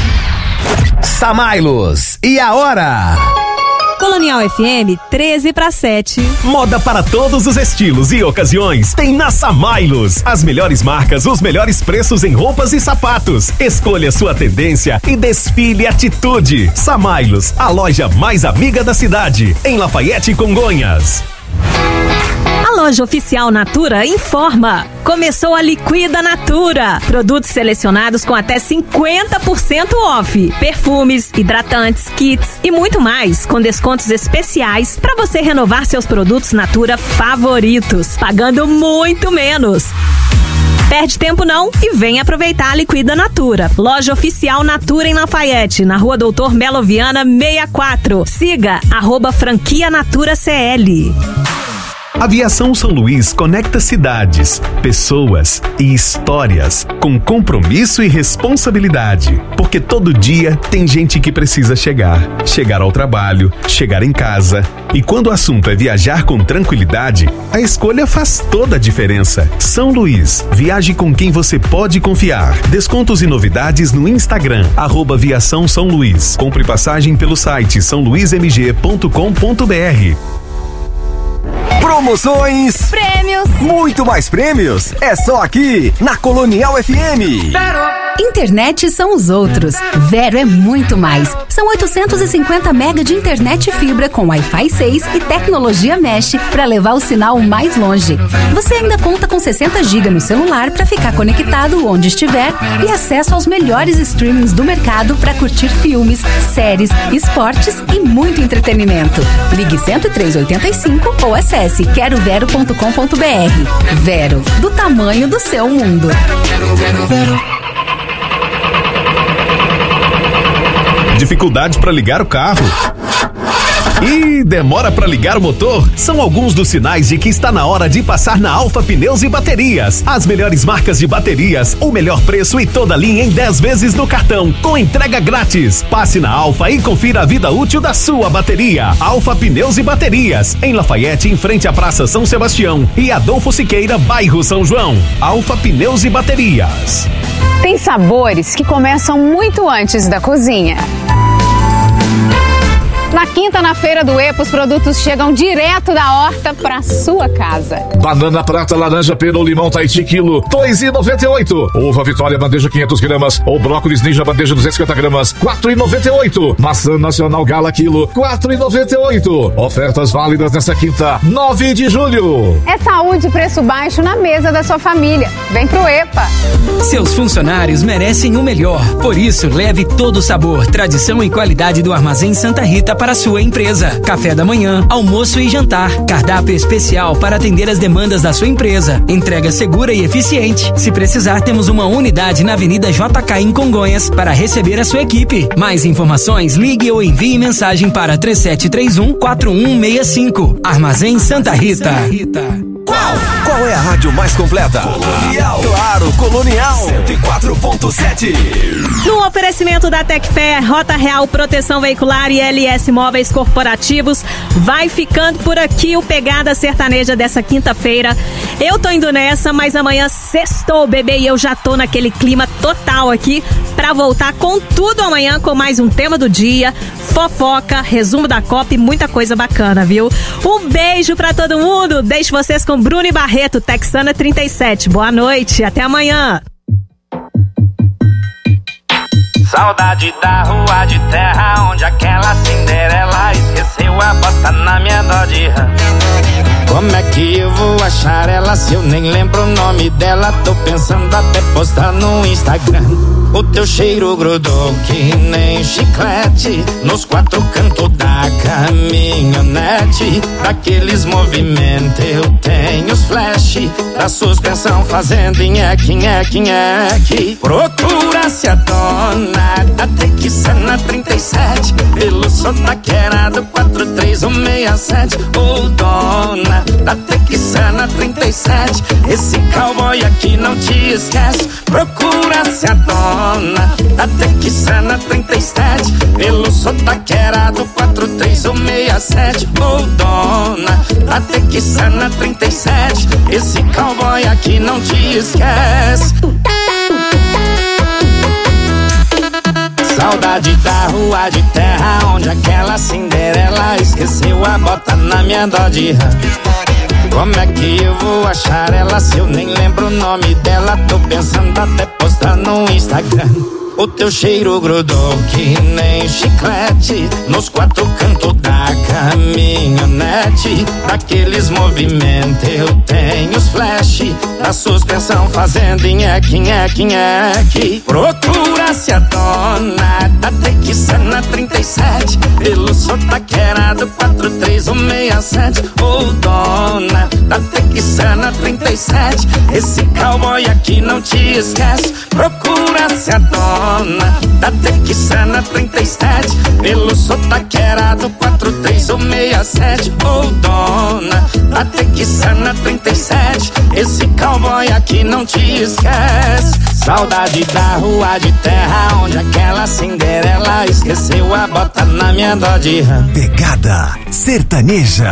B: Samailos, e a hora?
F: Colonial F M, treze para sete.
B: Moda para todos os estilos e ocasiões tem na Samailos. As melhores marcas, os melhores preços em roupas e sapatos. Escolha sua tendência e desfile atitude. Samailos, a loja mais amiga da cidade, em Lafayette e Congonhas.
F: A loja oficial Natura informa. Começou a Liquida Natura. Produtos selecionados com até cinquenta por cento off. Perfumes, hidratantes, kits e muito mais, com descontos especiais para você renovar seus produtos Natura favoritos, pagando muito menos. Perde tempo não e vem aproveitar a Liquida Natura. Loja oficial Natura em Lafayette, na Rua Doutor Melo Viana sessenta e quatro. Siga arroba franquia Natura C L.
B: Aviação São Luís conecta cidades, pessoas e histórias com compromisso e responsabilidade, porque todo dia tem gente que precisa chegar, chegar ao trabalho, chegar em casa. E quando o assunto é viajar com tranquilidade, a escolha faz toda a diferença. São Luís, viaje com quem você pode confiar. Descontos e novidades no Instagram, arroba Aviação São Luís. Compre passagem pelo site são luís m g ponto com ponto b r.
L: Promoções,
G: prêmios,
L: muito mais prêmios, é só aqui na Colonial F M.
S: Internet são os outros. Vero é muito mais. São oitocentos e cinquenta mega de internet fibra com Wi-Fi seis e tecnologia Mesh para levar o sinal mais longe. Você ainda conta com sessenta gigas no celular para ficar conectado onde estiver e acesso aos melhores streamings do mercado para curtir filmes, séries, esportes e muito entretenimento. Ligue cento e três oitenta e cinco ou acesse quero vero ponto com ponto b r. Vero, do tamanho do seu mundo.
B: Dificuldade para ligar o carro? E demora para ligar o motor? São alguns dos sinais de que está na hora de passar na Alfa Pneus e Baterias. As melhores marcas de baterias, o melhor preço e toda a linha em dez vezes no cartão, com entrega grátis. Passe na Alfa e confira a vida útil da sua bateria. Alfa Pneus e Baterias, em Lafayette, em frente à Praça São Sebastião e Adolfo Siqueira, bairro São João. Alfa Pneus e Baterias.
T: Tem sabores que começam muito antes da cozinha. Na quinta, na Feira do Epo, os produtos chegam direto da horta para sua casa.
U: Banana prata, laranja, pera ou limão Tahiti quilo, dois e noventa e oito. Uva Vitória, bandeja quinhentos gramas. Ou brócolis ninja, bandeja duzentos e cinquenta gramas, quatro e noventa e oito. Maçã nacional Gala quilo, quatro e noventa e oito. Ofertas válidas nessa quinta, nove de julho.
T: É saúde e preço baixo na mesa da sua família. Vem pro EPA.
H: Seus funcionários merecem o melhor. Por isso, leve todo o sabor, tradição e qualidade do Armazém Santa Rita para a sua empresa. Café da manhã, almoço e jantar. Cardápio especial para atender as demandas da sua empresa. Entrega segura e eficiente. Se precisar, temos uma unidade na Avenida J K em Congonhas para receber a sua equipe. Mais informações, ligue ou envie mensagem para três sete três um, quatro um seis cinco. Armazém Santa Rita.
L: Qual? Qual é a rádio mais completa? Colonial. Claro, Colonial. cento e quatro ponto sete.
F: No oferecimento da Tecfer, Rota Real Proteção Veicular e L S Móveis Corporativos, vai ficando por aqui o Pegada Sertaneja dessa quinta-feira. Eu tô indo nessa, mas amanhã sextou, bebê, e eu já tô naquele clima total aqui pra voltar com tudo amanhã, com mais um tema do dia, fofoca, resumo da Copa e muita coisa bacana, viu? Um beijo pra todo mundo, deixo vocês com Bruno e Barreto, Texana trinta e sete. Boa noite, até amanhã.
V: Saudade da rua de terra onde aquela Cinderela esqueceu a bota na minha dó de rã. Como é que eu vou achar ela se eu nem lembro o nome dela? Tô pensando até postar no Instagram. O teu cheiro grudou que nem chiclete nos quatro cantos da caminhonete. Daqueles movimentos eu tenho os flash da suspensão fazendo nheque, nheque, nheque. Procura-se a dona da Texana trinta e sete pelo sotaqueirado quatro três um seis sete. Ô dona da Texana trinta e sete, esse cowboy aqui não te esquece. Procura-se a dona da Texana trinta e sete pelo sotaqueirado quatro três um seis sete. Ô dona da Texana trinta e sete, esse cowboy aqui não te esquece. Saudade da rua de terra onde aquela Cinderela esqueceu a bota na minha Dodge Ram. Como é que eu vou achar ela se eu nem lembro o nome dela? Tô pensando até postar no Instagram. O teu cheiro grudou que nem chiclete nos quatro cantos da caminhonete. Daqueles movimentos eu tenho os flash da suspensão fazendo nheque, nheque, nheque. Procura-se a dona da Texana trinta e sete pelo sotaqueirado quatro três um seis sete. Ô dona da Texana trinta e sete, esse cowboy aqui não te esquece. Procura-se a dona da Texana trinta e sete pelo sotaqueirado quatro três um seis sete. Ô dona da Texana trinta e sete, esse cowboy aqui não te esquece. Saudade da rua de terra onde aquela Cinderela esqueceu a bota na minha Dodge Ram.
L: Pegada sertaneja.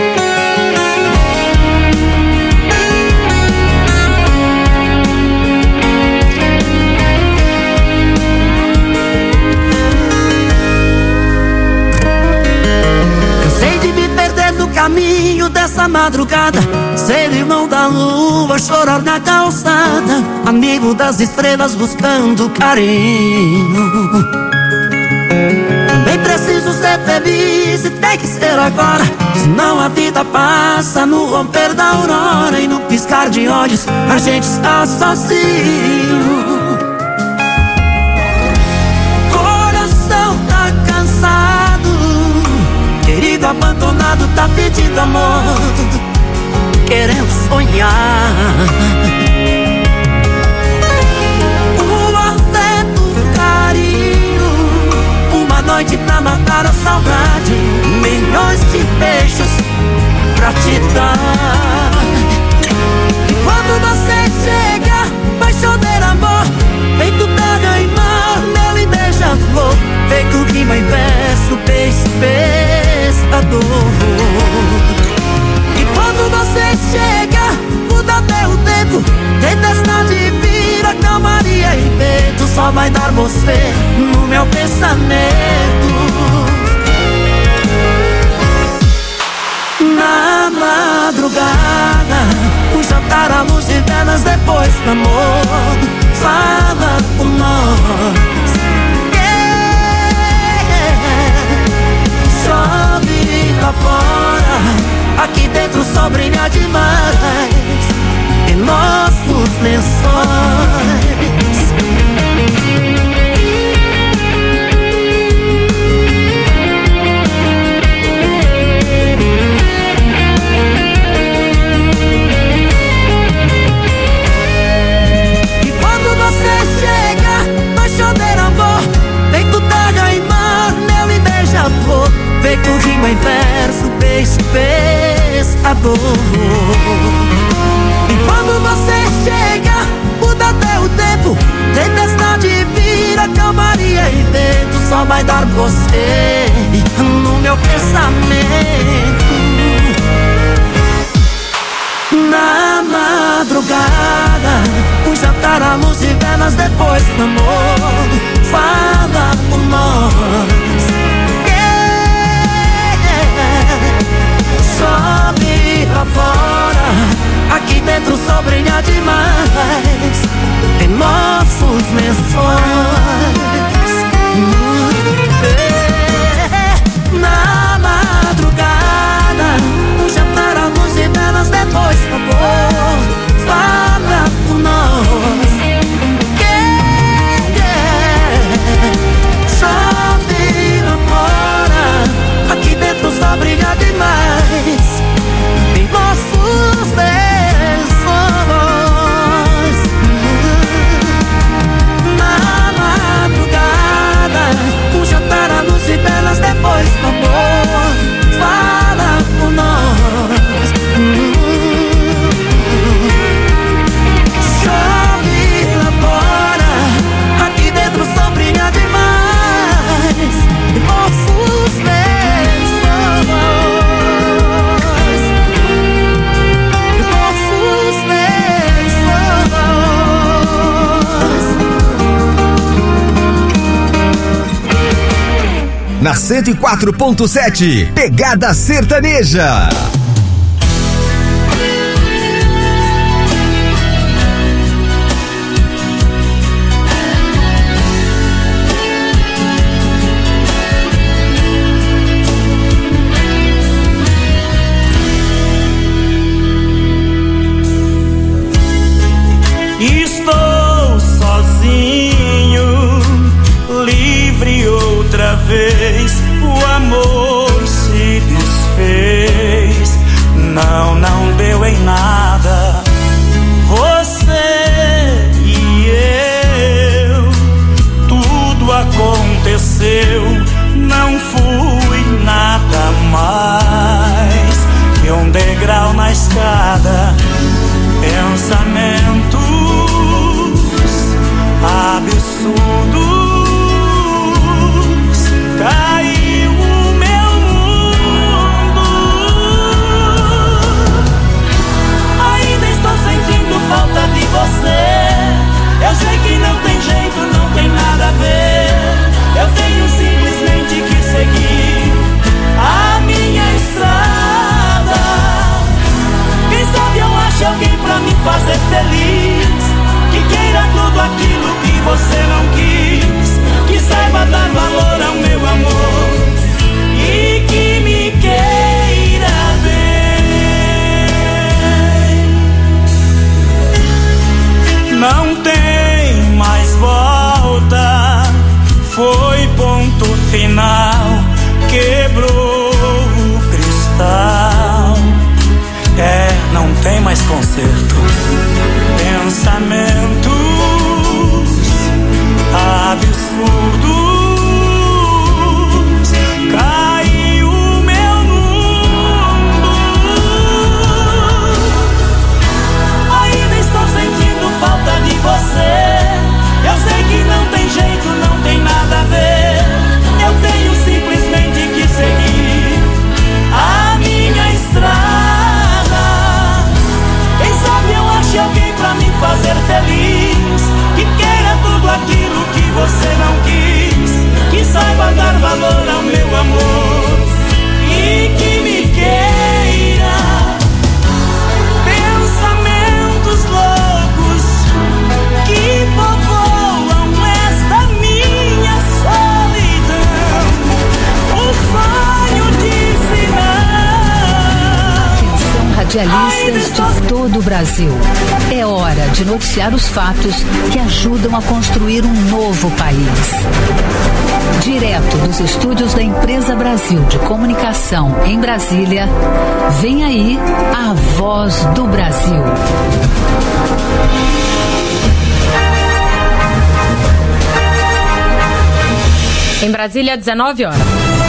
R: Caminho dessa madrugada, ser irmão da lua, chorar na calçada, amigo das estrelas buscando carinho. Também preciso ser feliz e tem que ser agora, senão a vida passa no romper da aurora e no piscar de olhos a gente está sozinho. Coração tá cansado, querido abandonado tá pedindo amor, querendo sonhar. O afeto, o carinho, uma noite pra matar a saudade, milhões de beijos pra te dar. E quando você chega, vai chover amor, feito terra e mar, mel e beija-flor, feito rima e verso, beijo, pescador. E quando você chega, muda até o tempo, tempestade vira calmaria e vento, só vai dar você no meu pensamento. Na madrugada, o jantar à luz de velas depois do amor, fala com nós. Chove lá fora, aqui dentro só brilha demais em nossos lençóis. E quando você chega, vai chover amor, feito terra e mar, mel e beija-flor, feito rima em verso, beijo, pescador. E quando você chega, muda até o tempo, tempestade vira calmaria e vento, só vai dar você no meu pensamento. Na madrugada, o jantar à luz de velas depois do amor, fala com nós. Chove lá fora, aqui dentro só brilha demais em nossos lençóis. Na madrugada, o jantar à luz de
L: Na cento e quatro ponto sete, Pegada Sertaneja.
R: Estou sozinho, livre outra vez. O amor se desfez. Não, não deu em nada. Você e eu, tudo aconteceu. Não fui nada mais que um degrau na escada. Pensamentos absurdos. Caiu o meu mundo. Ainda estou sentindo falta de você. Eu sei que não tem jeito, não tem nada a ver. Eu tenho simplesmente que seguir a minha estrada. Quem sabe eu acho alguém pra me fazer feliz, que queira tudo aquilo que você não quis, que saiba dar valor ao meu amor e que me queira bem. Não tem mais volta, foi ponto final, quebrou o cristal. É, não tem mais conserto. Pensamentos absurdos. Caiu o meu mundo. Ainda estou sentindo falta de você. Eu sei que não tem jeito, não tem nada a ver. Eu tenho simplesmente que seguir a minha estrada. Quem sabe eu ache alguém pra me fazer feliz, que queira tudo aquilo que você não quis, que saiba dar valor ao meu amor e que me queira. Pensamentos loucos que povoam esta minha solidão. O sonho disse não.
S: Radialistas de todo o Brasil. É hora de noticiar os fatos que ajudam a construir um novo país. Direto dos estúdios da Empresa Brasil de Comunicação em Brasília, vem aí a Voz do Brasil.
N: Em Brasília, dezenove horas.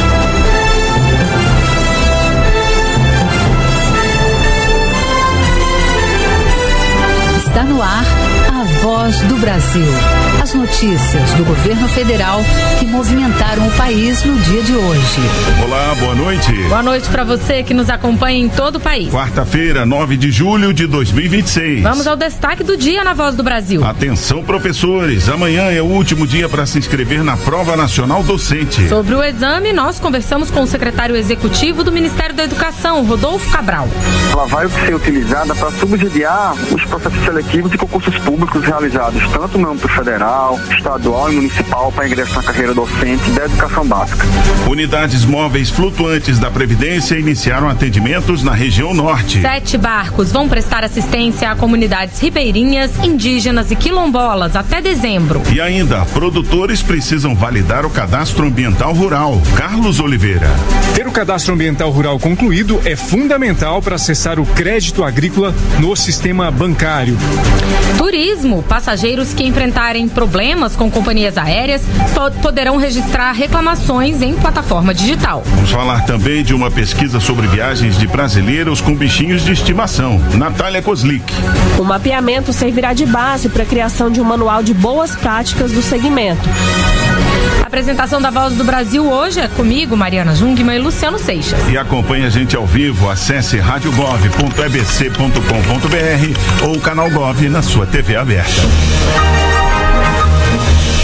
S: Está no ar a Voz do Brasil. As notícias do governo federal que movimentaram o país no dia de hoje.
I: Olá, boa noite.
N: Boa noite para você que nos acompanha em todo o país.
I: Quarta-feira, nove de julho de dois mil e vinte e seis.
N: Vamos ao destaque do dia na Voz do Brasil.
I: Atenção, professores. Amanhã é o último dia para se inscrever na Prova Nacional Docente.
N: Sobre o exame, nós conversamos com o secretário executivo do Ministério da Educação, Rodolfo Cabral.
J: Ela vai ser utilizada para subsidiar os processos seletivos de concursos públicos realizados tanto no âmbito federal, estadual e municipal para ingresso na carreira docente da educação básica.
I: Unidades móveis flutuantes da Previdência iniciaram atendimentos na região norte.
N: Sete barcos vão prestar assistência a comunidades ribeirinhas, indígenas e quilombolas até dezembro.
I: E ainda, produtores precisam validar o cadastro ambiental rural. Carlos Oliveira.
W: Ter o cadastro ambiental rural concluído é fundamental para acessar o crédito agrícola no sistema bancário.
N: Turismo. Passageiros que enfrentarem problemas com companhias aéreas poderão registrar reclamações em plataforma digital.
I: Vamos falar também de uma pesquisa sobre viagens de brasileiros com bichinhos de estimação. Natália Kozlik.
X: O mapeamento servirá de base para a criação de um manual de boas práticas do segmento.
N: A apresentação da Voz do Brasil hoje é comigo, Mariana Jungmann e Luciano Seixas.
I: E acompanhe a gente ao vivo. Acesse rádio gov ponto e b c ponto com ponto b r ou o canal Gov na sua T V aberta.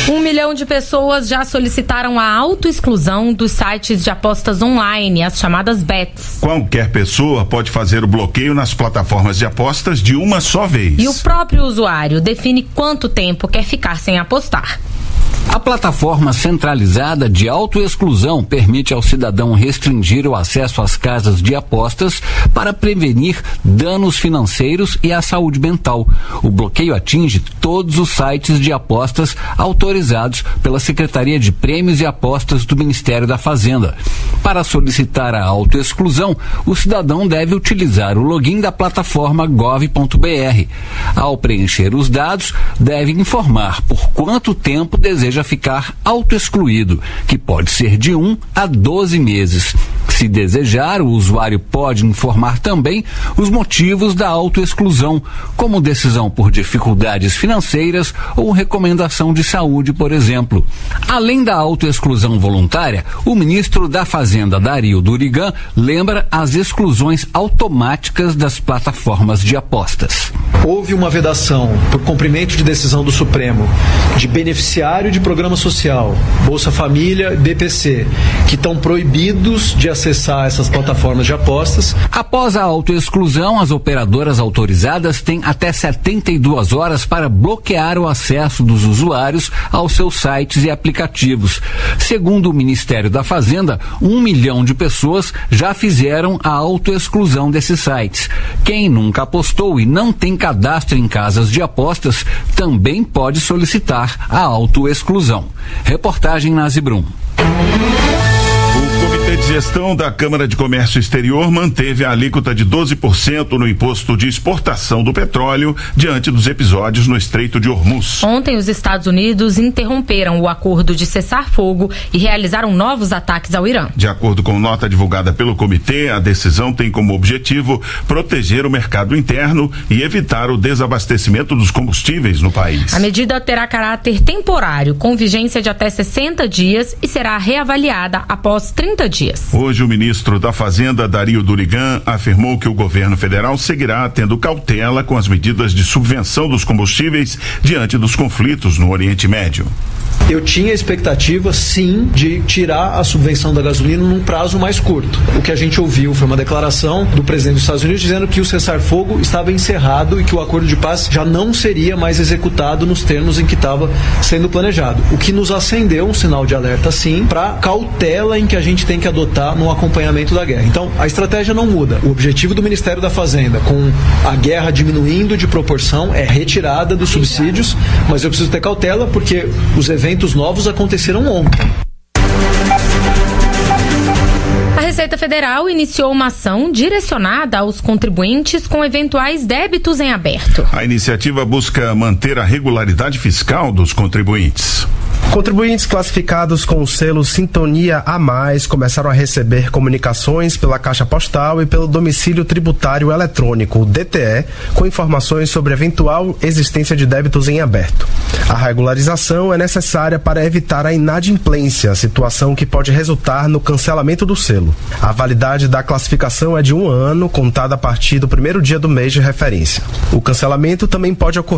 D: Um milhão de pessoas já solicitaram a autoexclusão dos sites de apostas online, as chamadas bets.
I: Qualquer pessoa pode fazer o bloqueio nas plataformas de apostas de uma só vez.
D: E o próprio usuário define quanto tempo quer ficar sem apostar.
K: A plataforma centralizada de autoexclusão permite ao cidadão restringir o acesso às casas de apostas para prevenir danos financeiros e à saúde mental. O bloqueio atinge todos os sites de apostas autorizados pela Secretaria de Prêmios e Apostas do Ministério da Fazenda. Para solicitar a autoexclusão, o cidadão deve utilizar o login da plataforma gov ponto br. Ao preencher os dados, deve informar por quanto tempo deseja ficar autoexcluído, que pode ser de um a doze meses. Se desejar, o usuário pode informar também os motivos da autoexclusão, como decisão por dificuldades financeiras ou recomendação de saúde, por exemplo. Além da autoexclusão voluntária, o ministro da Fazenda, Dario Durigan, lembra as exclusões automáticas das plataformas de apostas.
M: Houve uma vedação por cumprimento de decisão do Supremo de beneficiário de programa social, Bolsa Família e B P C, que estão proibidos de acessar essas plataformas de apostas.
K: Após a autoexclusão, as operadoras autorizadas têm até setenta e duas horas para bloquear o acesso dos usuários aos seus sites e aplicativos. Segundo o Ministério da Fazenda, um milhão de pessoas já fizeram a autoexclusão desses sites. Quem nunca apostou e não tem cadastro em casas de apostas também pode solicitar a autoexclusão. Reportagem Nazi Brum.
I: O Comitê de Gestão da Câmara de Comércio Exterior manteve a alíquota de doze por cento no imposto de exportação do petróleo diante dos episódios no Estreito de Hormuz.
D: Ontem, os Estados Unidos interromperam o acordo de cessar-fogo e realizaram novos ataques ao Irã.
I: De acordo com nota divulgada pelo comitê, a decisão tem como objetivo proteger o mercado interno e evitar o desabastecimento dos combustíveis no país.
D: A medida terá caráter temporário, com vigência de até sessenta dias e será reavaliada após trinta dias.
I: Hoje, o ministro da Fazenda, Dario Durigan, afirmou que o governo federal seguirá tendo cautela com as medidas de subvenção dos combustíveis diante dos conflitos no Oriente Médio.
M: Eu tinha expectativa, sim, de tirar a subvenção da gasolina num prazo mais curto. O que a gente ouviu foi uma declaração do presidente dos Estados Unidos dizendo que o cessar-fogo estava encerrado e que o acordo de paz já não seria mais executado nos termos em que estava sendo planejado. O que nos acendeu um sinal de alerta, sim, para cautela em que a gente tem que adotar no acompanhamento da guerra. Então, a estratégia não muda. O objetivo do Ministério da Fazenda, com a guerra diminuindo de proporção, é retirada dos subsídios, mas eu preciso ter cautela porque os eventos novos aconteceram ontem.
D: A Receita Federal iniciou uma ação direcionada aos contribuintes com eventuais débitos em aberto.
I: A iniciativa busca manter a regularidade fiscal dos contribuintes.
O: Contribuintes classificados com o selo Sintonia a Mais começaram a receber comunicações pela Caixa Postal e pelo Domicílio Tributário Eletrônico, o D T E, com informações sobre eventual existência de débitos em aberto. A regularização é necessária para evitar a inadimplência, situação que pode resultar no cancelamento do selo. A validade da classificação é de um ano, contada a partir do primeiro dia do mês de referência. O cancelamento também pode ocorrer